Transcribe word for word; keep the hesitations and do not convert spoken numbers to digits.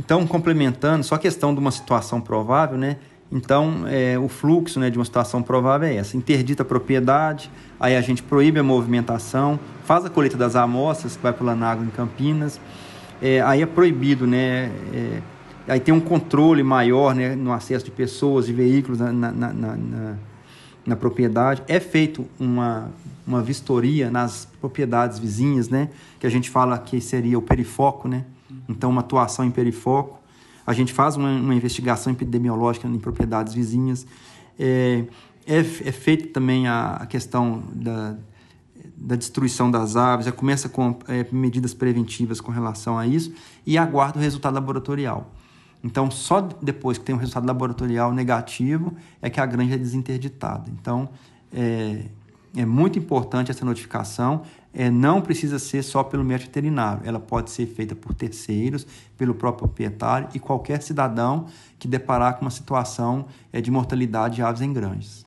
Então, complementando, só a questão de uma situação provável, né? Então, é, o fluxo, né, de uma situação provável é essa: interdita a propriedade, aí a gente proíbe a movimentação, faz a colheita das amostras que vai pulando água em Campinas, é, aí é proibido, né? É, aí tem um controle maior, né, no acesso de pessoas, de veículos na, na, na, na, na propriedade. É feito uma, uma vistoria nas propriedades vizinhas, né, que a gente fala que seria o perifoco, né? Então, uma atuação em perifoco. A gente faz uma, uma investigação epidemiológica em propriedades vizinhas. É, é, é feita também a, a questão da, da destruição das aves, já começa com é, medidas preventivas com relação a isso e aguarda o resultado laboratorial. Então, só depois que tem um resultado laboratorial negativo é que a granja é desinterditada. Então, é, é muito importante essa notificação. É, não precisa ser só pelo médico veterinário, ela pode ser feita por terceiros, pelo próprio proprietário e qualquer cidadão que deparar com uma situação é, de mortalidade de aves em granjas.